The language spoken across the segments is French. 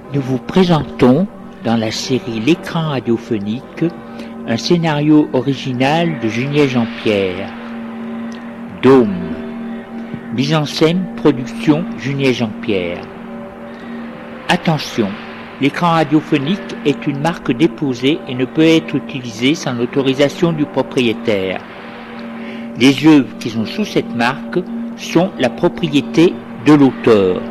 Nous vous présentons, dans la série L'écran radiophonique, un scénario original de Junier Jean-Pierre. Dôme. Mise en scène, production Junier Jean-Pierre. Attention, l'écran radiophonique est une marque déposée et ne peut être utilisé sans l'autorisation du propriétaire. Les œuvres qui sont sous cette marque sont la propriété de l'auteur.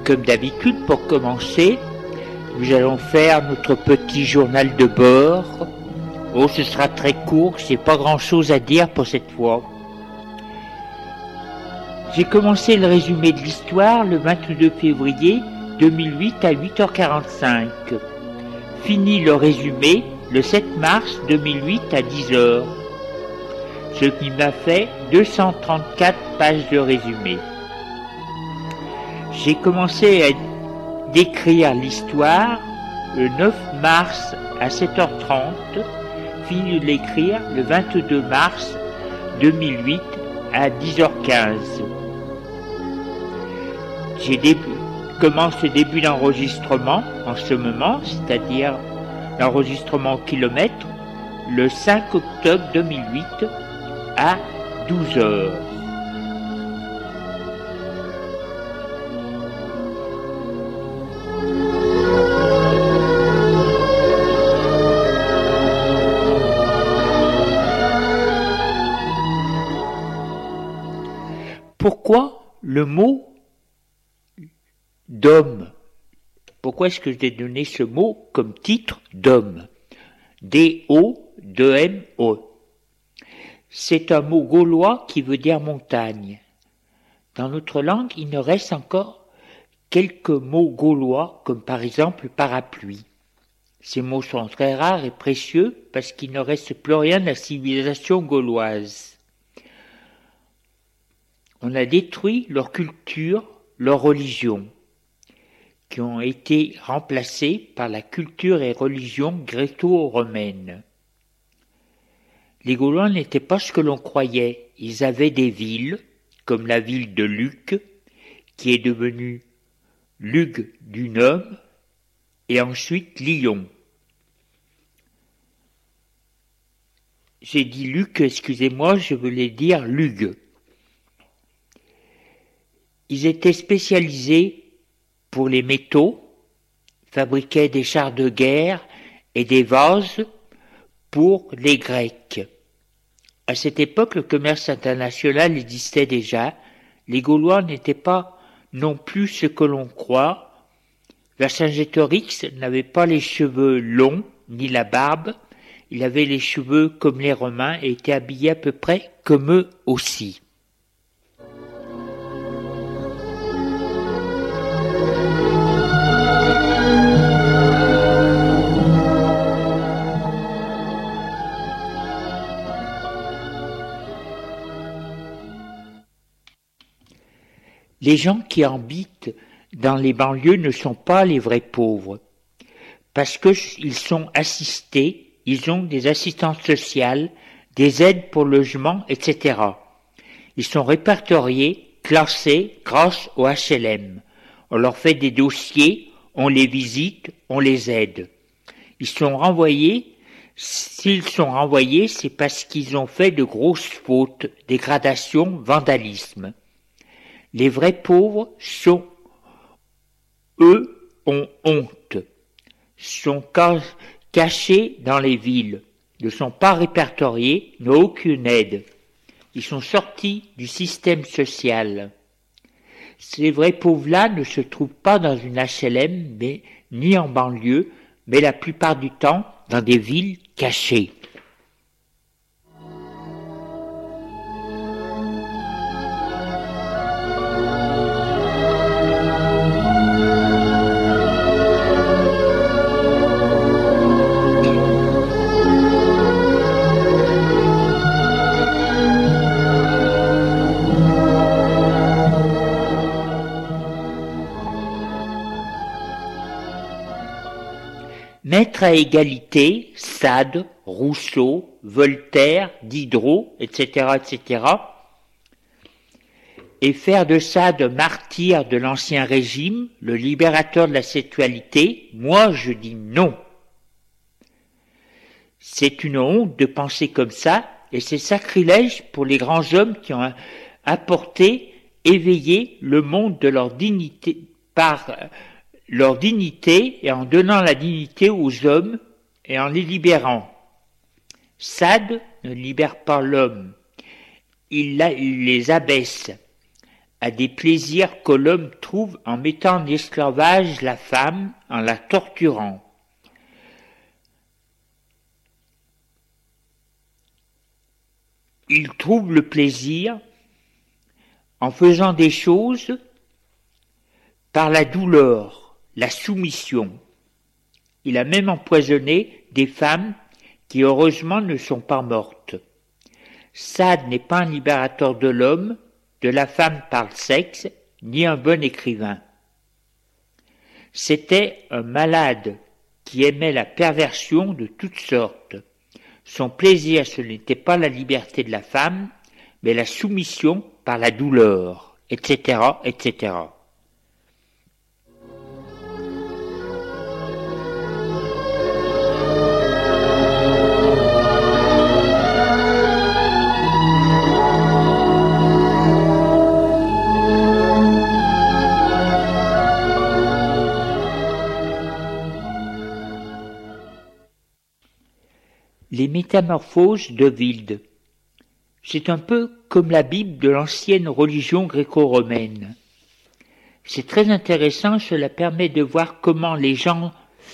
Comme d'habitude, pour commencer, nous allons faire notre petit journal de bord. Oh, ce sera très court, j'ai pas grand chose à dire pour cette fois. J'ai commencé le résumé de l'histoire le 22 février 2008 à 8h45. Fini le résumé le 7 mars 2008 à 10h. Ce qui m'a fait 234 pages de résumé. J'ai commencé à décrire l'histoire le 9 mars à 7h30, fini de l'écrire le 22 mars 2008 à 10h15. Commence le début d'enregistrement en ce moment, c'est-à-dire l'enregistrement au kilomètre, le 5 octobre 2008 à 12h. Pourquoi le mot d'homme? Pourquoi est-ce que j'ai donné ce mot comme titre d'homme? D-O-2-M-O. C'est un mot gaulois qui veut dire montagne. Dans notre langue, il ne reste encore quelques mots gaulois, comme par exemple parapluie. Ces mots sont très rares et précieux parce qu'il ne reste plus rien de la civilisation gauloise. On a détruit leur culture, leur religion, qui ont été remplacées par la culture et religion gréco-romaine. Les Gaulois n'étaient pas ce que l'on croyait. Ils avaient des villes, comme la ville de Luc, qui est devenue Lug du Num, et ensuite Lyon. J'ai dit Luc, excusez-moi, je voulais dire Lug. Ils étaient spécialisés pour les métaux, fabriquaient des chars de guerre et des vases pour les Grecs. À cette époque, le commerce international existait déjà. Les Gaulois n'étaient pas non plus ce que l'on croit. Vercingétorix n'avait pas les cheveux longs ni la barbe. Il avait les cheveux comme les Romains et était habillé à peu près comme eux aussi. Les gens qui habitent dans les banlieues ne sont pas les vrais pauvres, parce qu'ils sont assistés, ils ont des assistances sociales, des aides pour logement, etc. Ils sont répertoriés, classés grâce au HLM. On leur fait des dossiers, on les visite, on les aide. Ils sont renvoyés. S'ils sont renvoyés, c'est parce qu'ils ont fait de grosses fautes, dégradation, vandalisme. Les vrais pauvres eux, ont honte, sont cachés dans les villes, ne sont pas répertoriés, n'ont aucune aide. Ils sont sortis du système social. Ces vrais pauvres-là ne se trouvent pas dans une HLM, ni en banlieue, mais la plupart du temps dans des villes cachées. Mettre à égalité Sade, Rousseau, Voltaire, Diderot, etc., etc., et faire de Sade martyr de l'ancien régime, le libérateur de la sexualité, moi je dis non. C'est une honte de penser comme ça, et c'est sacrilège pour les grands hommes qui ont apporté, éveillé le monde de leur dignité par leur dignité et en donnant la dignité aux hommes et en les libérant. Sade ne libère pas l'homme, il les abaisse. à des plaisirs que l'homme trouve en mettant en esclavage la femme, en la torturant. Il trouve le plaisir en faisant des choses par la douleur, la soumission. Il a même empoisonné des femmes qui heureusement ne sont pas mortes. Sade n'est pas un libérateur de l'homme, de la femme par le sexe, ni un bon écrivain. C'était un malade qui aimait la perversion de toutes sortes. Son plaisir, ce n'était pas la liberté de la femme, mais la soumission par la douleur, etc., etc. Les métamorphoses d'Ovide. C'est un peu comme la Bible de l'ancienne religion gréco-romaine. C'est très intéressant, cela permet de voir comment les gens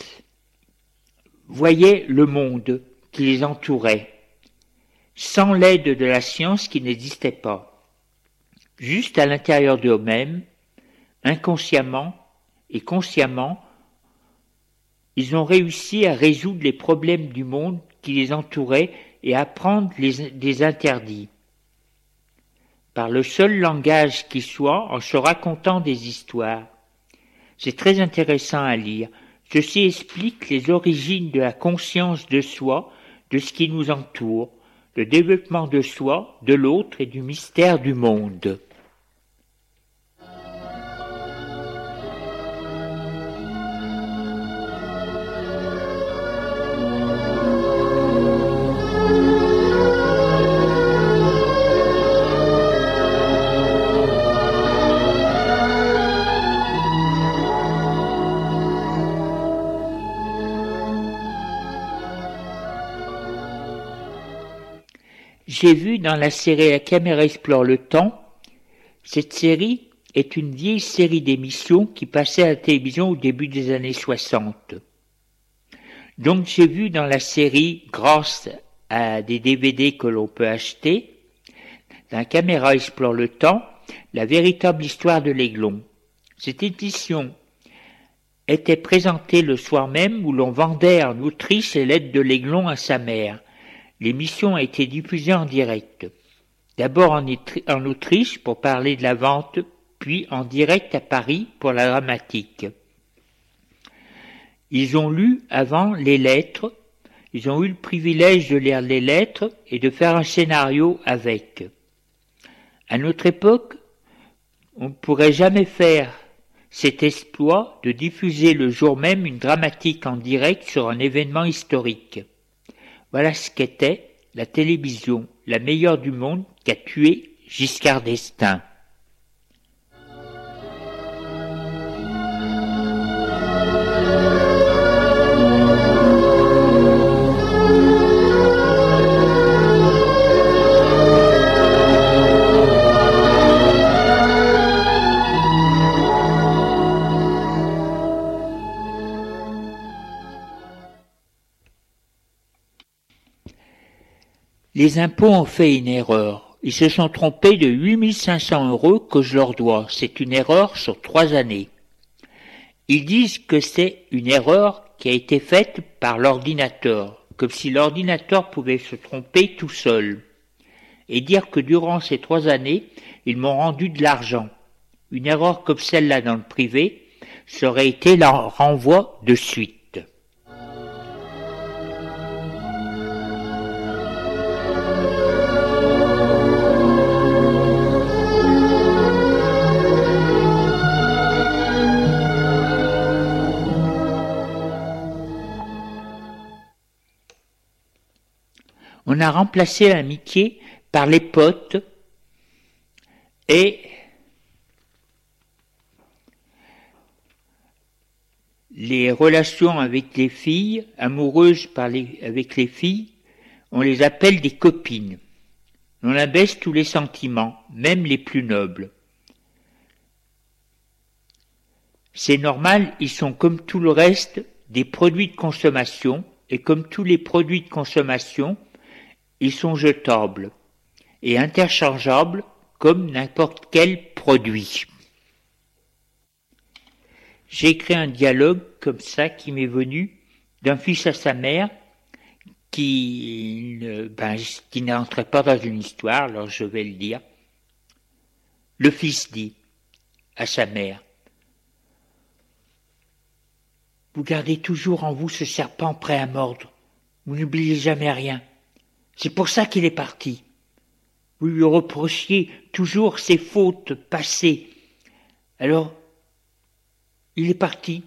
voyaient le monde qui les entourait, sans l'aide de la science qui n'existait pas. Juste à l'intérieur d'eux-mêmes, inconsciemment et consciemment, ils ont réussi à résoudre les problèmes du monde qui les entouraient et à prendre des interdits. Par le seul langage qui soit, en se racontant des histoires. C'est très intéressant à lire. Ceci explique les origines de la conscience de soi, de ce qui nous entoure, le développement de soi, de l'autre et du mystère du monde. J'ai vu dans la série La caméra explore le temps. Cette série est une vieille série d'émissions qui passait à la télévision au début des années 60. Donc j'ai vu dans la série, grâce à des DVD que l'on peut acheter, dans La caméra explore le temps, la véritable histoire de l'aiglon. Cette édition était présentée le soir même où l'on vendait en Autriche l'aide de l'aiglon à sa mère. L'émission a été diffusée en direct. D'abord en Autriche pour parler de la vente, puis en direct à Paris pour la dramatique. Ils ont lu avant les lettres, ils ont eu le privilège de lire les lettres et de faire un scénario avec. À notre époque, on ne pourrait jamais faire cet exploit de diffuser le jour même une dramatique en direct sur un événement historique. Voilà ce qu'était la télévision, la meilleure du monde qu'a tué Giscard d'Estaing. Les impôts ont fait une erreur. Ils se sont trompés de 8 500 € que je leur dois. C'est une erreur sur 3 années. Ils disent que c'est une erreur qui a été faite par l'ordinateur, comme si l'ordinateur pouvait se tromper tout seul. Et dire que durant ces 3 années, ils m'ont rendu de l'argent. Une erreur comme celle-là dans le privé, ça aurait été leur renvoi de suite. On a remplacé l'amitié par les potes et les relations avec les filles, amoureuses avec les filles, on les appelle des copines. On abaisse tous les sentiments, même les plus nobles. C'est normal, ils sont comme tout le reste des produits de consommation, et comme tous les produits de consommation, ils sont jetables et interchangeables comme n'importe quel produit. J'ai écrit un dialogue comme ça qui m'est venu d'un fils à sa mère qui n'entrait pas dans une histoire, alors je vais le dire. Le fils dit à sa mère: vous gardez toujours en vous ce serpent prêt à mordre. Vous n'oubliez jamais rien. C'est pour ça qu'il est parti. Vous lui reprochiez toujours ses fautes passées. Alors, il est parti.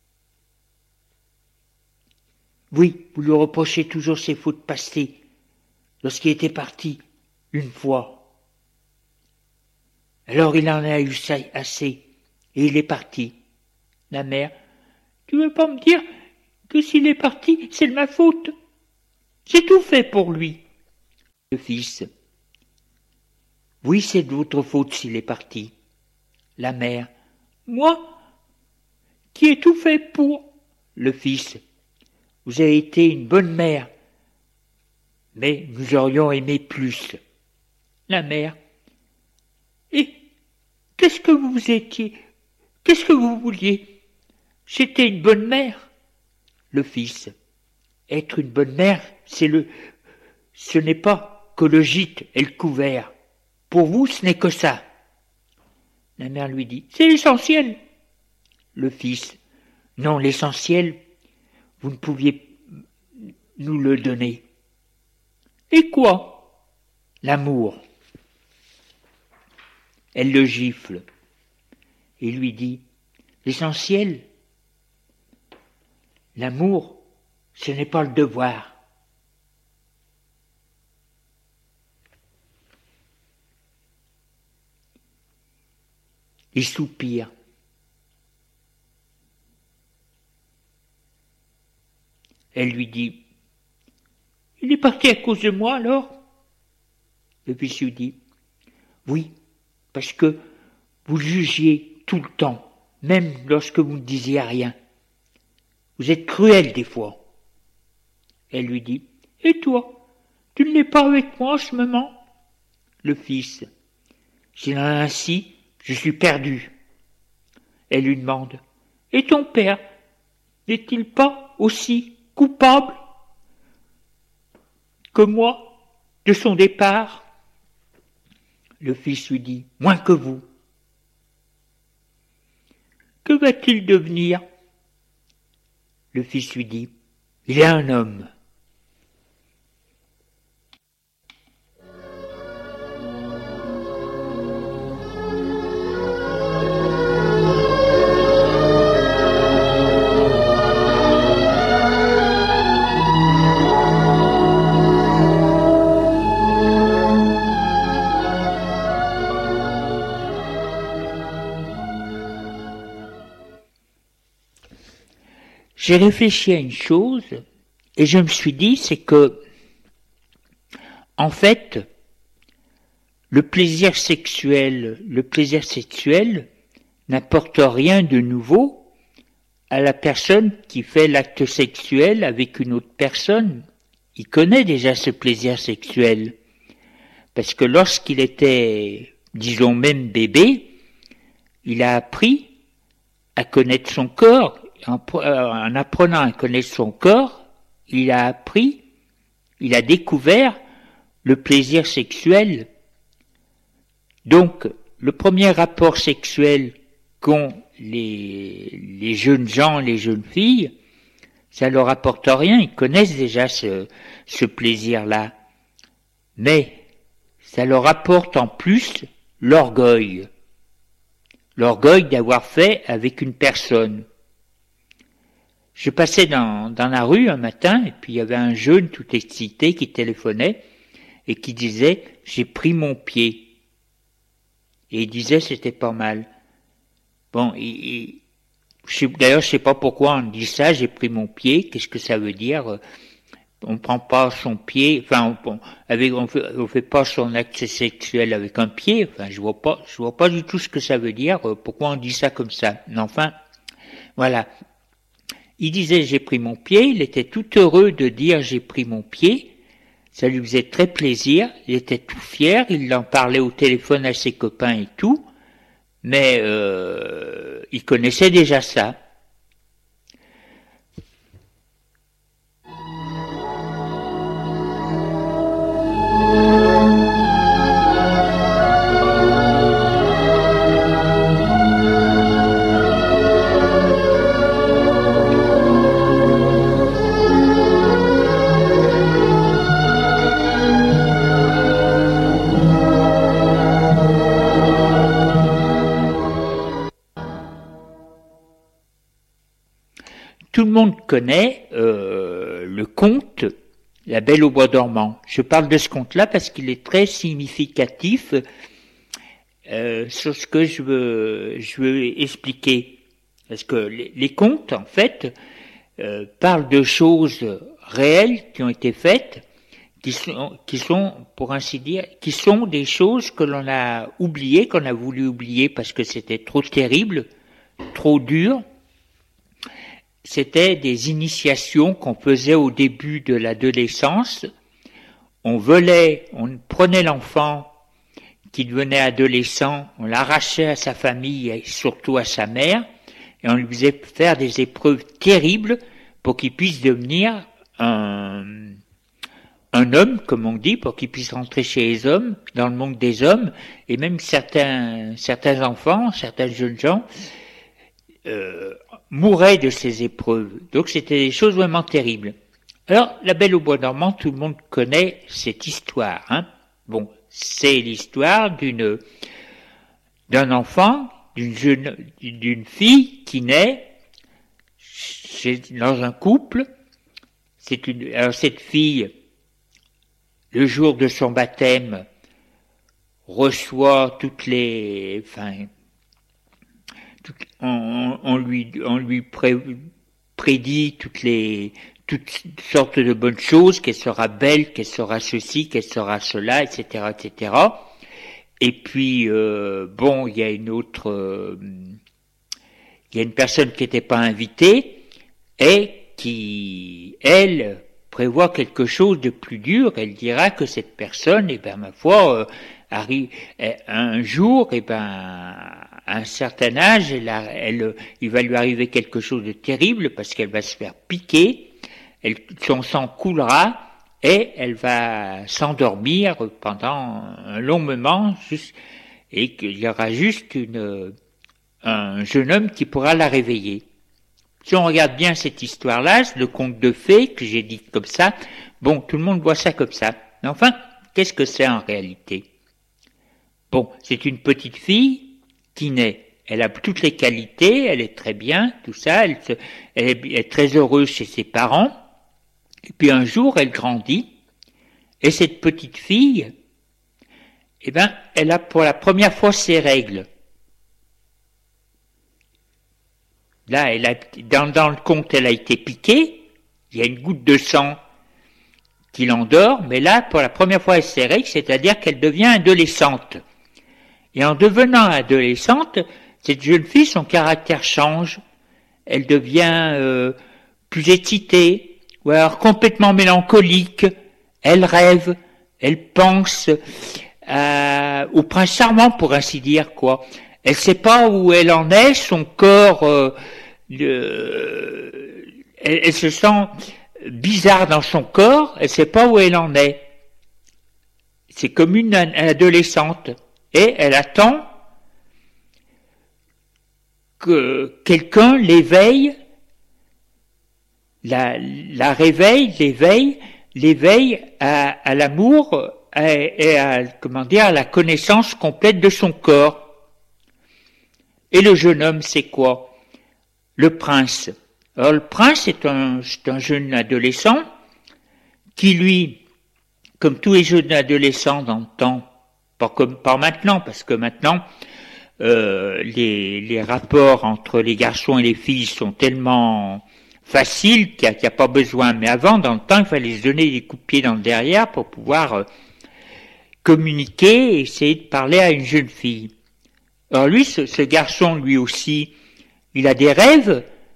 Oui, vous lui reprochez toujours ses fautes passées. Lorsqu'il était parti, une fois. Alors il en a eu assez, et il est parti. La mère: tu veux pas me dire que s'il est parti, c'est de ma faute? J'ai tout fait pour lui. Le fils: oui, c'est de votre faute s'il est parti. La mère: moi, qui ai tout fait pour? Le fils: vous avez été une bonne mère, mais nous aurions aimé plus. La mère: et qu'est-ce que vous étiez? Qu'est-ce que vous vouliez? J'étais une bonne mère. Le fils: être une bonne mère, ce n'est pas que le gîte et le couvert. Pour vous, ce n'est que ça. La mère lui dit: c'est l'essentiel. Le fils: non, l'essentiel, vous ne pouviez nous le donner. Et quoi? L'amour. Elle le gifle et lui dit: l'essentiel, l'amour, ce n'est pas le devoir. Il soupire. Elle lui dit: il est parti à cause de moi alors? Le fils lui dit: oui, parce que vous jugiez tout le temps, même lorsque vous ne disiez rien. Vous êtes cruel des fois. Elle lui dit: et toi, tu n'es pas avec moi en ce moment? Le fils: s'il en a ainsi, je suis perdu. Elle lui demande: et ton père, n'est-il pas aussi coupable que moi de son départ? Le fils lui dit: moins que vous. Que va-t-il devenir? Le fils lui dit: il est un homme. J'ai réfléchi à une chose et je me suis dit, c'est que, en fait, le plaisir sexuel n'apporte rien de nouveau à la personne qui fait l'acte sexuel avec une autre personne. Il connaît déjà ce plaisir sexuel. Parce que lorsqu'il était, disons même bébé, il a appris à connaître son corps. En apprenant à connaître son corps, il a découvert le plaisir sexuel. Donc, le premier rapport sexuel qu'ont les jeunes gens, les jeunes filles, ça leur apporte rien, ils connaissent déjà ce plaisir-là. Mais, ça leur apporte en plus l'orgueil. L'orgueil d'avoir fait avec une personne. Je passais dans la rue un matin, et puis il y avait un jeune tout excité qui téléphonait, et qui disait: j'ai pris mon pied. Et il disait c'était pas mal. Bon, d'ailleurs je sais pas pourquoi on dit ça, j'ai pris mon pied, qu'est-ce que ça veut dire? On prend pas son pied, enfin on fait pas son acte sexuel avec un pied, enfin je vois pas du tout ce que ça veut dire, pourquoi on dit ça comme ça. Mais enfin, Voilà. Il disait j'ai pris mon pied, il était tout heureux de dire j'ai pris mon pied, ça lui faisait très plaisir, il était tout fier, il en parlait au téléphone à ses copains et tout, mais il connaissait déjà ça. Tout le monde connaît le conte La Belle au bois dormant. Je parle de ce conte-là parce qu'il est très significatif sur ce que je veux expliquer. Parce que les contes, en fait, parlent de choses réelles qui ont été faites, qui sont, pour ainsi dire, qui sont des choses que l'on a oubliées, qu'on a voulu oublier parce que c'était trop terrible, trop dur. C'était des initiations qu'on faisait au début de l'adolescence. On prenait l'enfant qui devenait adolescent, on l'arrachait à sa famille et surtout à sa mère, et on lui faisait faire des épreuves terribles pour qu'il puisse devenir un homme, comme on dit, pour qu'il puisse rentrer chez les hommes, dans le monde des hommes, et même certains enfants, certains jeunes gens, mouraient de ces épreuves. Donc c'était des choses vraiment terribles. Alors, La Belle au bois dormant, tout le monde connaît cette histoire, hein. Bon, c'est l'histoire d'un enfant, d'une fille qui naît dans un couple. Alors cette fille, le jour de son baptême, reçoit on lui prédit toutes sortes de bonnes choses, qu'elle sera belle, qu'elle sera ceci, qu'elle sera cela, etc., etc. Et puis, il y a une personne qui n'était pas invitée et qui, elle, prévoit quelque chose de plus dur. Elle dira que cette personne, ma foi, arrive un jour, à un certain âge, il va lui arriver quelque chose de terrible parce qu'elle va se faire piquer, son sang coulera et elle va s'endormir pendant un long moment et qu'il y aura juste un jeune homme qui pourra la réveiller. Si on regarde bien cette histoire-là, le conte de fées que j'ai dit comme ça, tout le monde voit ça comme ça. Mais enfin, qu'est-ce que c'est en réalité? C'est une petite fille qui naît. Elle a toutes les qualités, elle est très bien, tout ça, elle est très heureuse chez ses parents. Et puis un jour, elle grandit, et cette petite fille, elle a pour la première fois ses règles. Là, dans le conte, elle a été piquée, il y a une goutte de sang qui l'endort, mais là, pour la première fois, elle a ses règles, c'est-à-dire qu'elle devient adolescente. Et en devenant adolescente, cette jeune fille, son caractère change. Elle devient plus excitée, ou alors complètement mélancolique. Elle rêve, elle pense au prince charmant, pour ainsi dire, quoi. Elle sait pas où elle en est, son corps, elle se sent bizarre dans son corps, elle sait pas où elle en est. C'est comme une adolescente. Et elle attend que quelqu'un l'éveille, la réveille, l'éveille à l'amour et à la connaissance complète de son corps. Et le jeune homme, c'est quoi? Le prince. Alors le prince c'est un jeune adolescent qui, lui, comme tous les jeunes adolescents dans le temps, pas maintenant, parce que maintenant, les rapports entre les garçons et les filles sont tellement faciles qu'il n'y a pas besoin. Mais avant, dans le temps, il fallait se donner des coups de pied dans le derrière pour pouvoir communiquer et essayer de parler à une jeune fille. Alors lui, ce garçon, lui aussi, il a des rêves,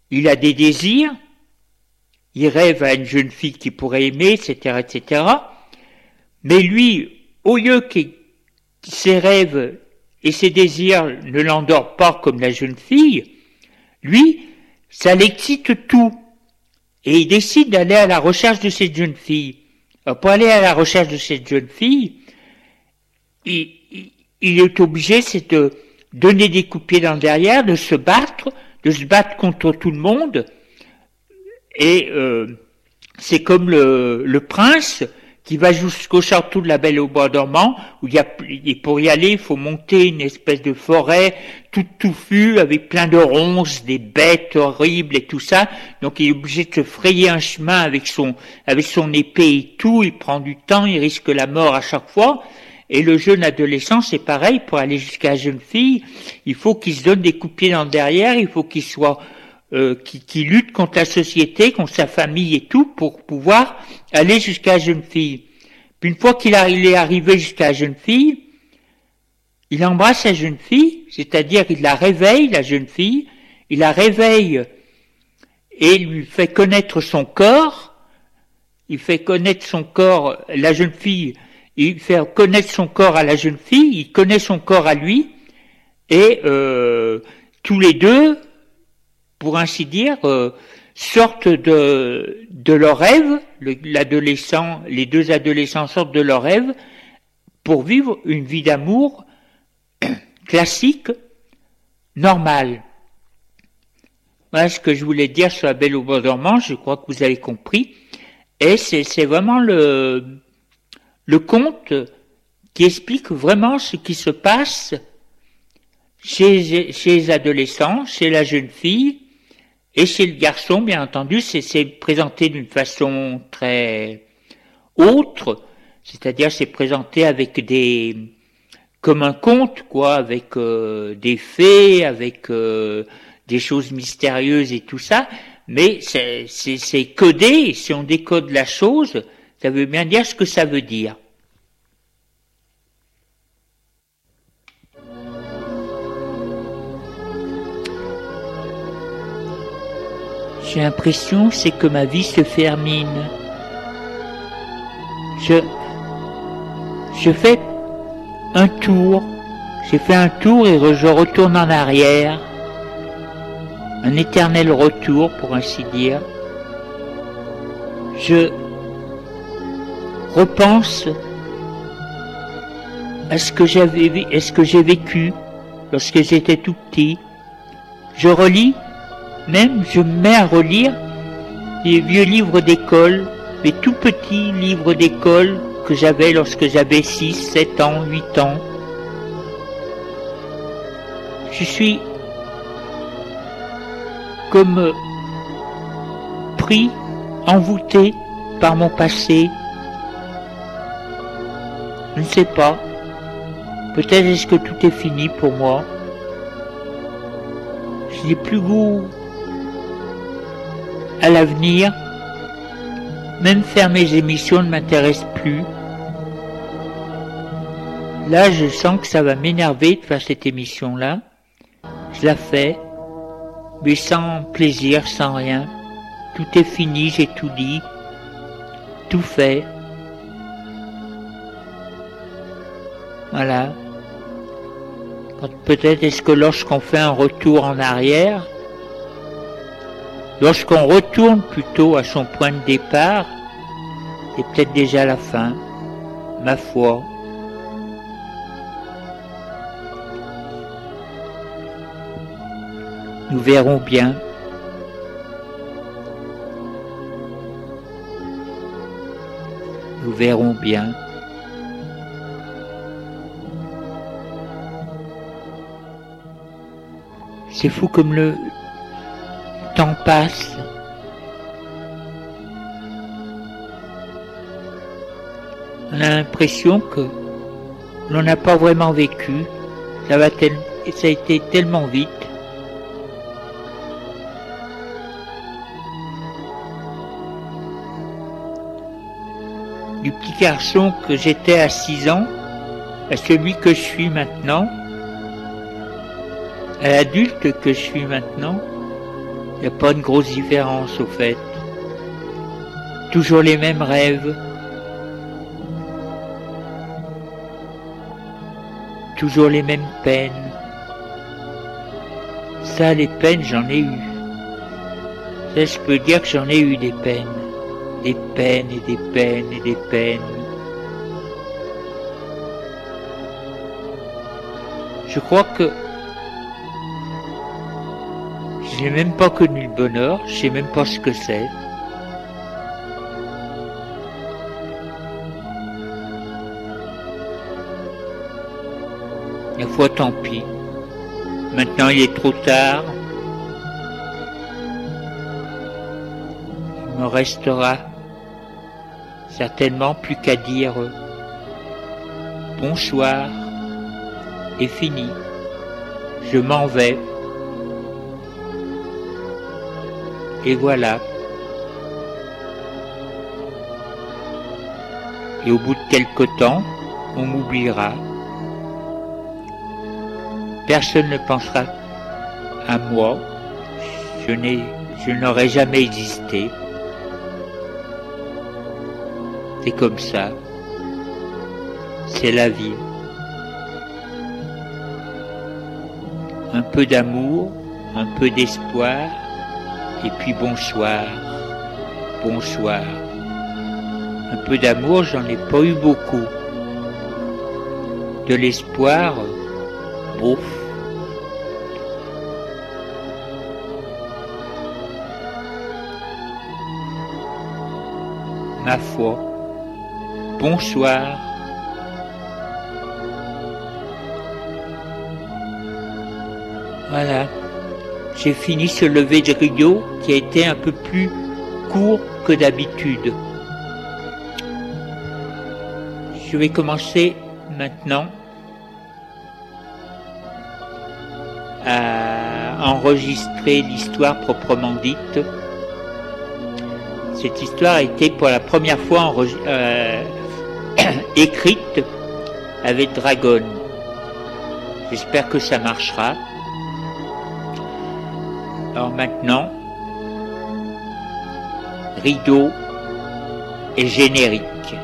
il a des désirs, il rêve à une jeune fille qu'il pourrait aimer, etc., etc. Mais lui, au lieu que ses rêves et ses désirs ne l'endorment pas comme la jeune fille, lui, ça l'excite tout. Et il décide d'aller à la recherche de cette jeune fille. Alors, pour aller à la recherche de cette jeune fille, il est obligé, c'est de donner des coups de pied dans le derrière, de se battre contre tout le monde. Et c'est comme le prince qui va jusqu'au château de la Belle au bois dormant, où et pour y aller, il faut monter une espèce de forêt toute touffue, avec plein de ronces, des bêtes horribles et tout ça. Donc il est obligé de se frayer un chemin avec son épée et tout, il prend du temps, il risque la mort à chaque fois. Et le jeune adolescent, c'est pareil, pour aller jusqu'à la jeune fille, il faut qu'il se donne des coups de pied dans le derrière, il faut qu'il soit qui lutte contre la société, contre sa famille et tout, pour pouvoir aller jusqu'à la jeune fille. Puis une fois qu'il est arrivé jusqu'à la jeune fille, il embrasse la jeune fille, c'est-à-dire il la réveille, la jeune fille, il la réveille et lui fait connaître son corps, il fait connaître son corps, la jeune fille, il fait connaître son corps à la jeune fille, il connaît son corps à lui, et tous les deux, pour ainsi dire, sortent de leur rêve, les deux adolescents sortent de leur rêve pour vivre une vie d'amour classique, normale. Voilà ce que je voulais dire sur la Belle au bois dormant, je crois que vous avez compris. Et c'est vraiment le conte qui explique vraiment ce qui se passe chez les adolescents, chez la jeune fille, et chez le garçon, bien entendu, c'est présenté d'une façon très autre, c'est-à-dire c'est présenté avec comme un conte, quoi, avec des fées, avec des choses mystérieuses et tout ça, mais c'est codé, si on décode la chose, ça veut bien dire ce que ça veut dire. J'ai l'impression c'est que ma vie se termine. Je fais un tour. J'ai fait un tour et je retourne en arrière. Un éternel retour, pour ainsi dire. Je repense à ce que j'ai vécu lorsque j'étais tout petit. Je relis. Même, je me mets à relire des vieux livres d'école, des tout petits livres d'école que j'avais lorsque j'avais 6, 7 ans, 8 ans. Je suis comme pris, envoûté par mon passé. Je ne sais pas. Peut-être est-ce que tout est fini pour moi. Je n'ai plus goût à l'avenir, même faire mes émissions ne m'intéresse plus. Là, je sens que ça va m'énerver de faire cette émission-là. Je la fais, mais sans plaisir, sans rien. Tout est fini, j'ai tout dit, tout fait. Voilà. Peut-être est-ce que lorsqu'on fait un retour en arrière, lorsqu'on retourne plutôt à son point de départ, c'est peut-être déjà la fin, ma foi. Nous verrons bien. Nous verrons bien. C'est fou comme le temps passe. On a l'impression que l'on n'a pas vraiment vécu. Ça a été tellement vite. Du petit garçon que j'étais à 6 ans à celui que je suis maintenant, à l'adulte que je suis maintenant, Il n'y a pas de grosse différence au fait. Toujours les mêmes rêves. Toujours les mêmes peines. Ça, les peines, j'en ai eu. Ça, je peux dire que j'en ai eu des peines. Des peines et des peines et des peines. Je crois que je n'ai même pas connu le bonheur, je sais même pas ce que c'est. La fois, tant pis. Maintenant, il est trop tard. Il me restera certainement plus qu'à dire bonsoir et fini. Je m'en vais. Et voilà. Et au bout de quelque temps, on m'oubliera. Personne ne pensera à moi. Je n'aurais jamais existé. C'est comme ça. C'est la vie. Un peu d'amour, un peu d'espoir, et puis bonsoir, bonsoir. Un peu d'amour, j'en ai pas eu beaucoup. De l'espoir, bouf. Ma foi, bonsoir. Voilà, j'ai fini ce lever de rideau qui a été un peu plus court que d'habitude. Je vais commencer maintenant à enregistrer l'histoire proprement dite. Cette histoire a été pour la première fois écrite avec Dragon. J'espère que ça marchera. Alors maintenant, rideau et générique.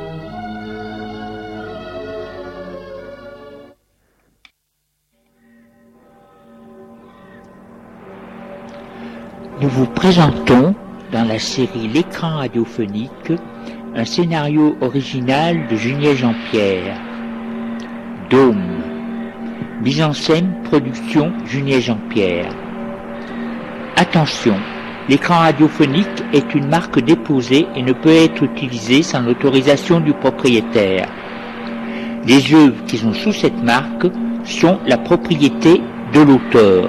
Nous vous présentons dans la série L'écran radiophonique un scénario original de Junier Jean-Pierre. Dôme. Mise en scène, production Junier Jean-Pierre. Attention, l'écran radiophonique est une marque déposée et ne peut être utilisé sans l'autorisation du propriétaire. Les œuvres qui sont sous cette marque sont la propriété de l'auteur.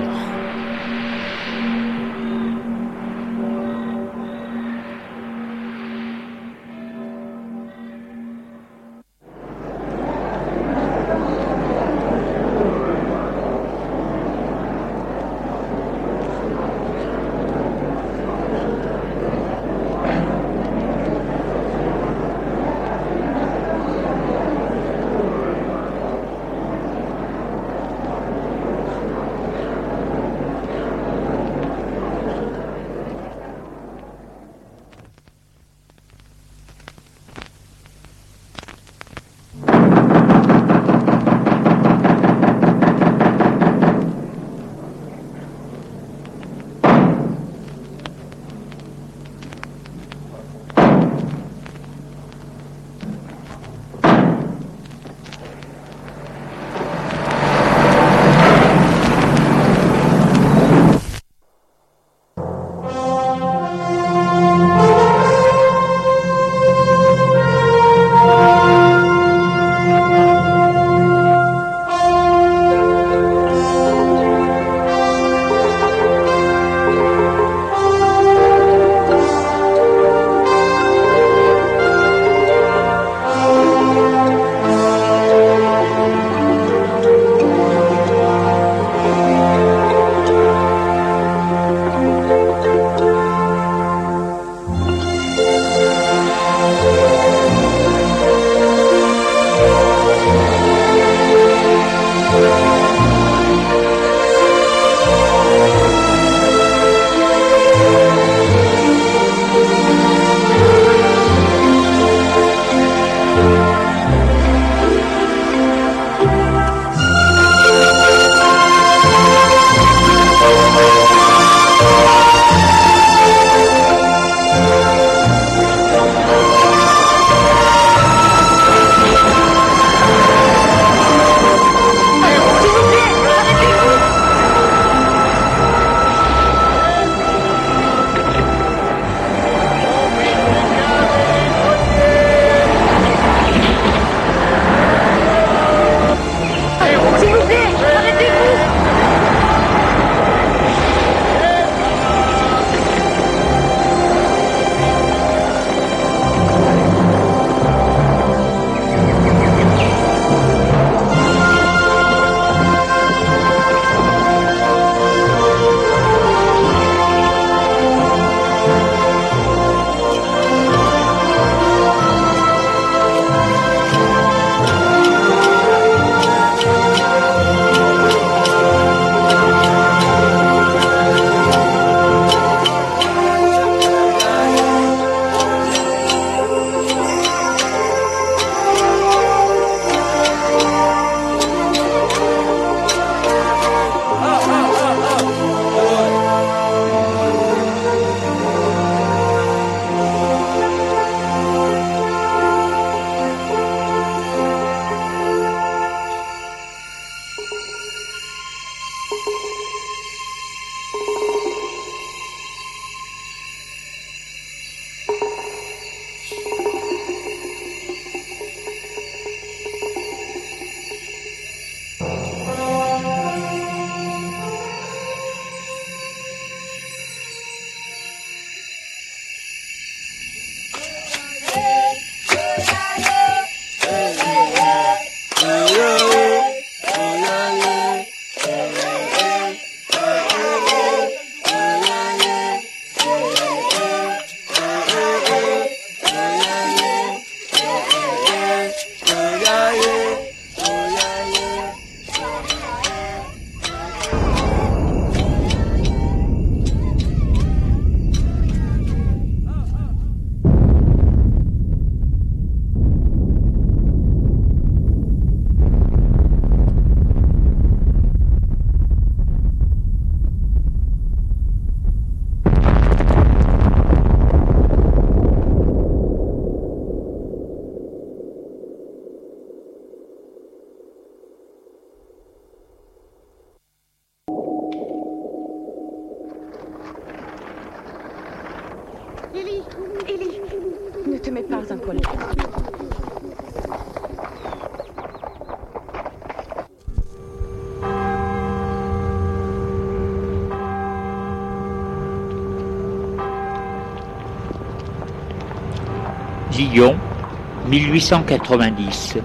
mets pas un colère. Lyon, 1890.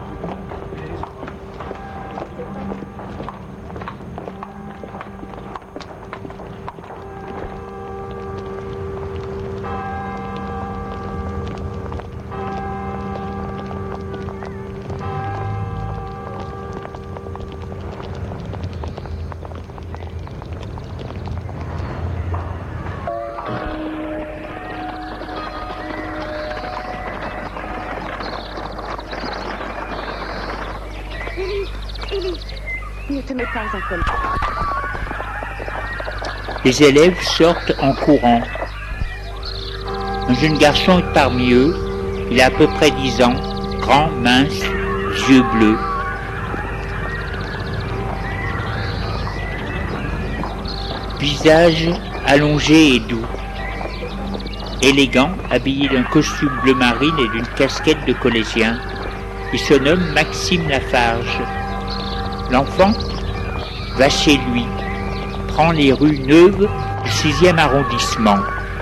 Ne te mets pas en colère. Les élèves sortent en courant. Un jeune garçon est parmi eux. Il a à peu près 10 ans, grand, mince, yeux bleus. Visage allongé et doux. Élégant, habillé d'un costume bleu marine et d'une casquette de collégien. Il se nomme Maxime Lafarge. L'enfant va chez lui, prend les rues Neuves du 6e arrondissement.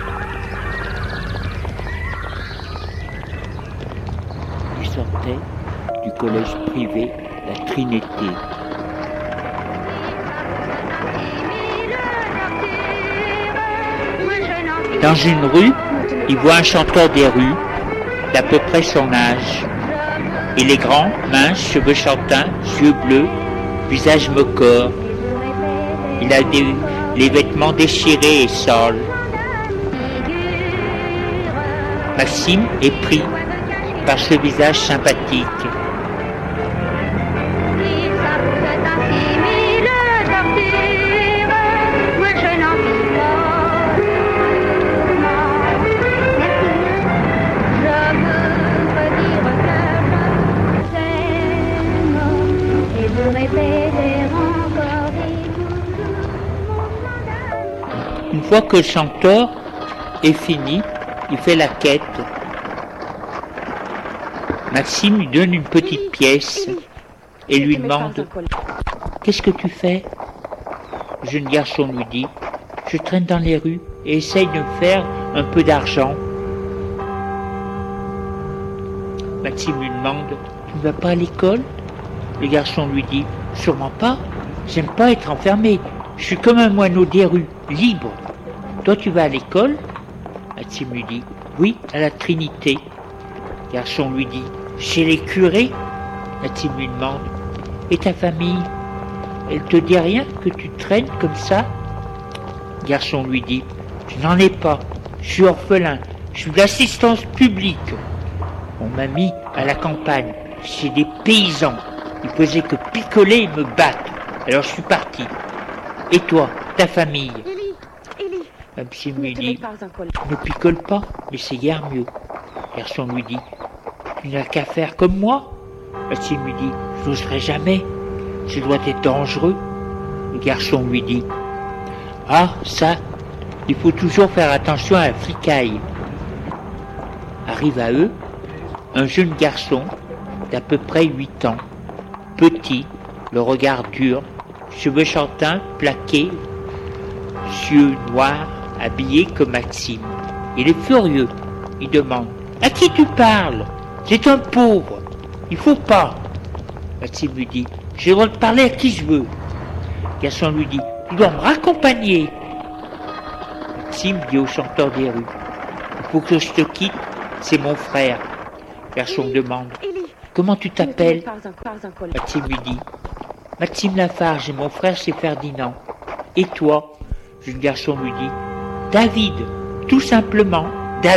Il sortait du collège privé La Trinité. Dans une rue, il voit un chanteur des rues d'à peu près son âge. Il est grand, mince, cheveux châtains, yeux bleus, visage moqueur. Il a les vêtements déchirés et sales. Maxime est pris par ce visage sympathique. Une fois que le chanteur est fini, il fait la quête. Maxime lui donne une petite pièce et lui demande « Qu'est-ce que tu fais ?» Le jeune garçon lui dit « Je traîne dans les rues et essaye de me faire un peu d'argent. » Maxime lui demande « Tu ne vas pas à l'école ?» Le garçon lui dit « Sûrement pas, j'aime pas être enfermé, je suis comme un moineau des rues, libre. Toi tu vas à l'école ?» Maxime lui dit « Oui, à la Trinité. » Le garçon lui dit « Chez les curés ?» Maxime lui demande « Et ta famille, elle te dit rien que tu traînes comme ça ?» Le garçon lui dit « Je n'en ai pas, je suis orphelin, je suis d'assistance publique. On m'a mis à la campagne, chez des paysans. Ils faisaient que picoler et me battre. Alors je suis parti. Et toi, ta famille ?» Maxime lui dit « Ne picole pas, mais c'est guère mieux. » Le garçon lui dit « Tu n'as qu'à faire comme moi ?» Maxime lui dit « Je n'oserai jamais, je dois être dangereux. » Le garçon lui dit « Ah, ça, il faut toujours faire attention à la fricaille. » Arrive à eux un jeune garçon d'à peu près 8 ans, petit, le regard dur, cheveux châtains plaqués, yeux noirs, habillé comme Maxime. Il est furieux. Il demande « À qui tu parles? C'est un pauvre. Il faut pas. » Maxime lui dit « J'ai le droit de parler à qui je veux. » Le garçon lui dit « Tu dois me raccompagner. » Maxime dit au chanteur des rues « Il faut que je te quitte, c'est mon frère. » Le garçon demande « Comment tu t'appelles ?» Maxime lui dit « Maxime Lafarge et mon frère c'est Ferdinand. Et toi ?» Le garçon lui dit « David, tout simplement David. »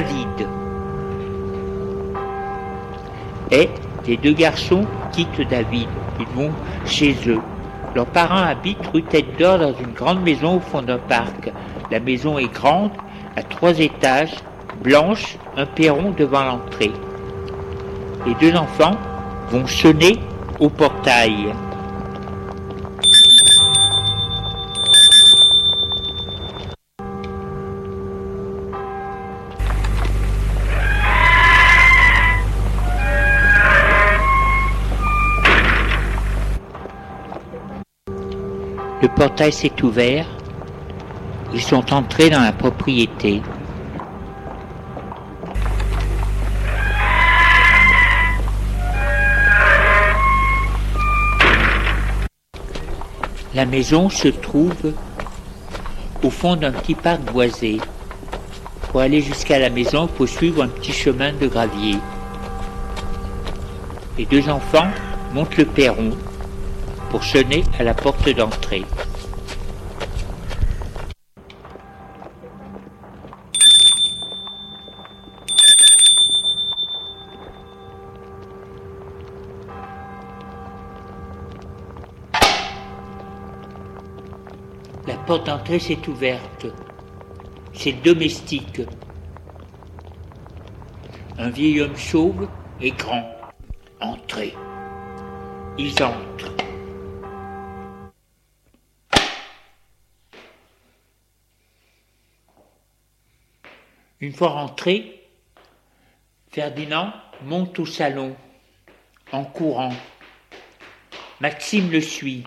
Et les deux garçons quittent David. Ils vont chez eux. Leurs parents habitent rue Tête d'Or dans une grande maison au fond d'un parc. La maison est grande, à 3 étages, blanche, un perron devant l'entrée. Les deux enfants vont sonner au portail. Le portail s'est ouvert. Ils sont entrés dans la propriété. La maison se trouve au fond d'un petit parc boisé. Pour aller jusqu'à la maison, il faut suivre un petit chemin de gravier. Les deux enfants montent le perron pour sonner à la porte d'entrée. La porte d'entrée s'est ouverte. C'est le domestique. Un vieil homme chauve et grand. Entrez. Ils entrent. Une fois rentré, Ferdinand monte au salon, en courant. Maxime le suit.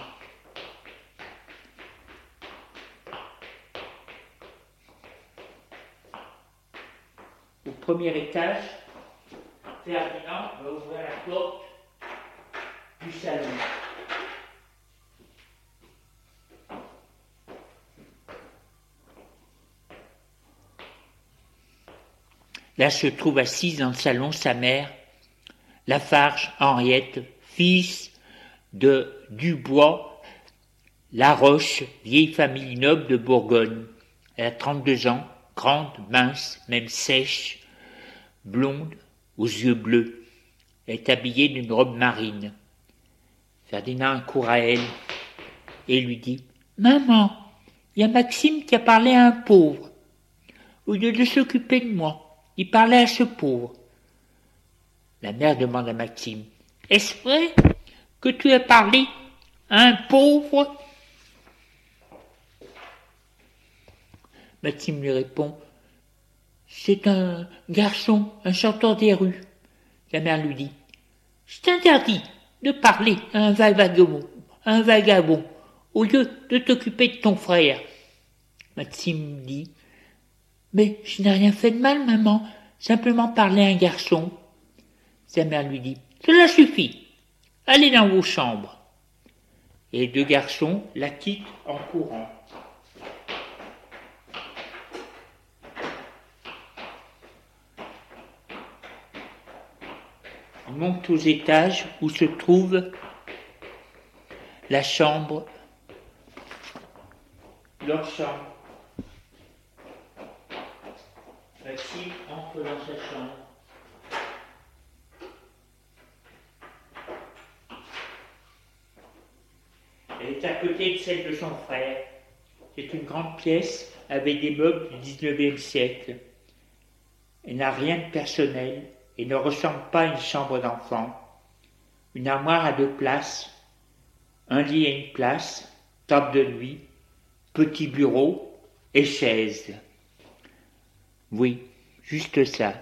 Au premier étage, Ferdinand va ouvrir la porte du salon. Là se trouve assise dans le salon sa mère, Lafarge Henriette, fils de Dubois Laroche, vieille famille noble de Bourgogne. Elle a 32 ans, grande, mince, même sèche, blonde, aux yeux bleus. Elle est habillée d'une robe marine. Ferdinand court à elle et lui dit « Maman, il y a Maxime qui a parlé à un pauvre. Au lieu de s'occuper de moi, il parlait à ce pauvre. » La mère demande à Maxime « Est-ce vrai que tu as parlé à un pauvre ?» Maxime lui répond « C'est un garçon, un chanteur des rues. » La mère lui dit « C'est interdit de parler à un vagabond, au lieu de t'occuper de ton frère. » Maxime dit « Mais je n'ai rien fait de mal, maman, simplement parler à un garçon. » Sa mère lui dit « Cela suffit, allez dans vos chambres. » Et les deux garçons la quittent en courant. Ils montent aux étages où se trouve la chambre, leur chambre. Maxime entre dans sa chambre. Elle est à côté de celle de son frère. C'est une grande pièce avec des meubles du XIXe siècle. Elle n'a rien de personnel et ne ressemble pas à une chambre d'enfant. Une armoire à 2 places, un lit à une place, table de nuit, petit bureau et chaise. Oui, juste ça.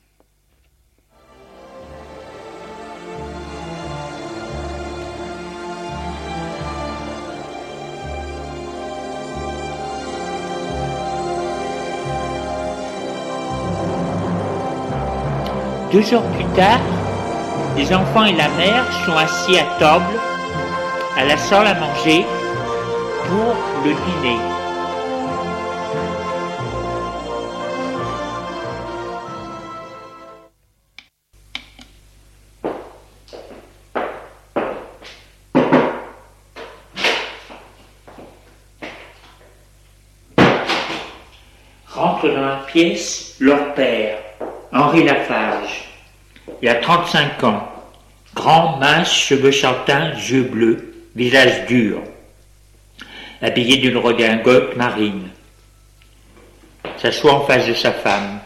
Deux heures plus tard, les enfants et la mère sont assis à table, à la salle à manger, pour le dîner. Rentre dans la pièce leur père, Henri Lafarge. Il a 35 ans, grand, mince, cheveux châtains, yeux bleus, visage dur, habillé d'une redingote marine. S'assoit en face de sa femme.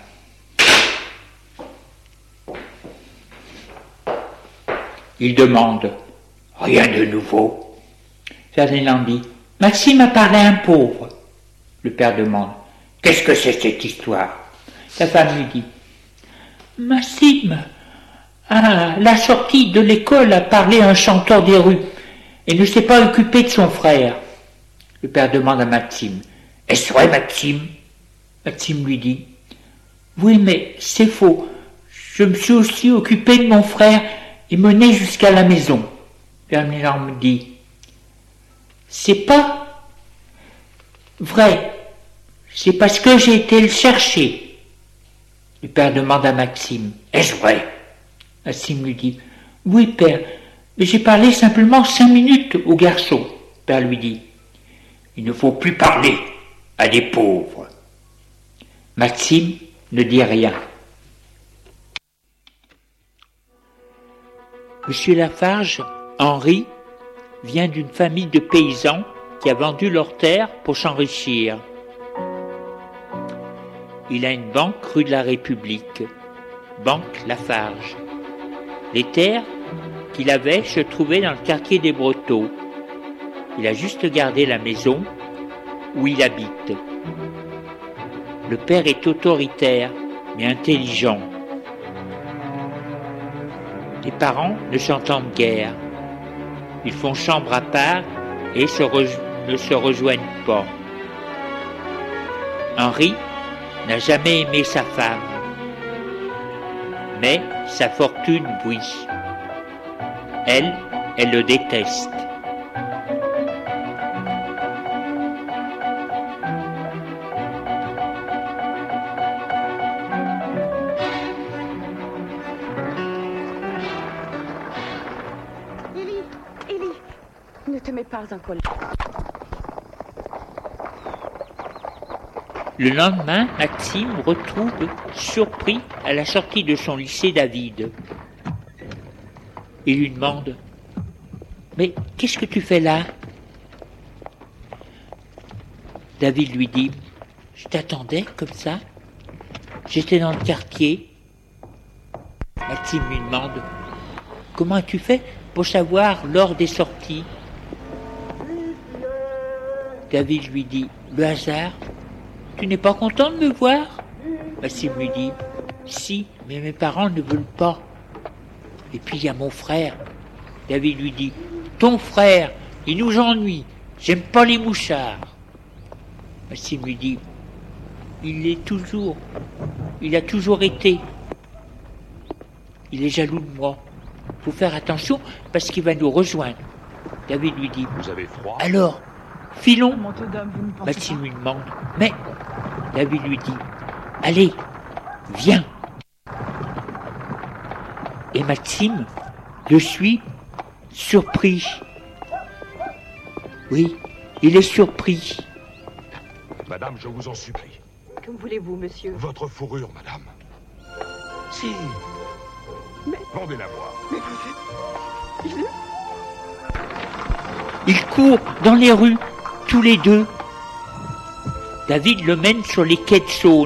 Il demande « Rien de nouveau ?» Ferdinand dit « Maxime a parlé à un pauvre. » Le père demande « Qu'est-ce que c'est cette histoire ?» Sa femme lui dit « Maxime, à la sortie de l'école, a parlé à un chanteur des rues et ne s'est pas occupé de son frère. Le père demande à Maxime. Est-ce vrai, Maxime? Maxime lui dit. Oui, mais c'est faux. Je me suis aussi occupé de mon frère et mené jusqu'à la maison. Père Ménard me dit. C'est pas vrai. C'est parce que j'ai été le chercher. Le père demande à Maxime. Est-ce vrai? Maxime lui dit. Oui, père, mais j'ai parlé simplement 5 minutes au garçon. Le père lui dit. Il ne faut plus parler à des pauvres. Maxime ne dit rien. Monsieur Lafarge, Henri, vient d'une famille de paysans qui a vendu leurs terres pour s'enrichir. Il a une banque rue de la République, banque Lafarge. Les terres qu'il avait se trouvaient dans le quartier des Brotteaux. Il a juste gardé la maison où il habite. Le père est autoritaire, mais intelligent. Les parents ne s'entendent guère. Ils font chambre à part et ne se rejoignent pas. Henri n'a jamais aimé sa femme, mais sa fortune, oui. Elle le déteste. Élie, ne te mets pas en colère. Le lendemain, Maxime retrouve surpris à la sortie de son lycée David. Il lui demande « Mais qu'est-ce que tu fais là ?» David lui dit « Je t'attendais comme ça. J'étais dans le quartier. » Maxime lui demande « Comment as-tu fait pour savoir l'heure des sorties ?» David lui dit « Le hasard. Tu n'es pas content de me voir ?» Maxime lui dit « Si, mais mes parents ne veulent pas. » Et puis il y a mon frère. David lui dit « Ton frère, il nous ennuie. J'aime pas les mouchards. » Maxime lui dit « Il a toujours été. Il est jaloux de moi. Faut faire attention parce qu'il va nous rejoindre. » David lui dit « Vous avez froid ? Alors, filons. » Maxime lui demande « Mais ?» David lui dit « Allez, viens. » Et Maxime le suit, surpris. Oui, il est surpris. Madame, je vous en supplie. Que voulez-vous, monsieur? Votre fourrure, madame. Si. Mais... Vendez-la-moi. Mais vous êtes... Ils courent dans les rues, tous les deux. David le mène sur les quais de Saône.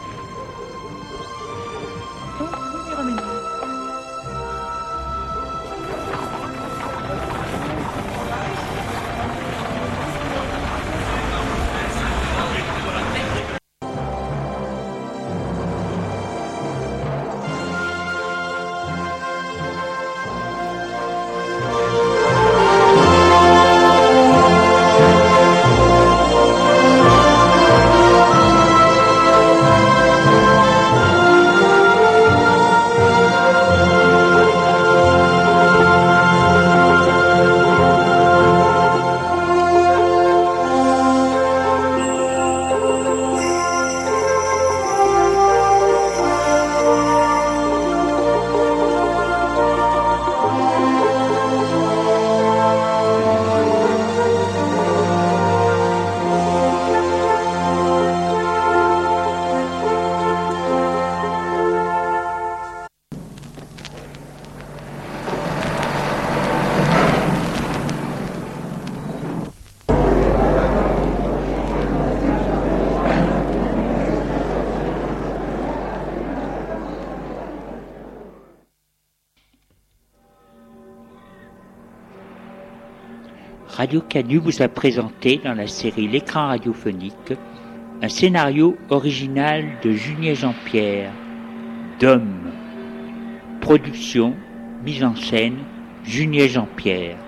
Radio Canu vous a présenté dans la série L'écran radiophonique un scénario original de Julien Jean-Pierre, Dôme. Production, mise en scène, Julien Jean-Pierre.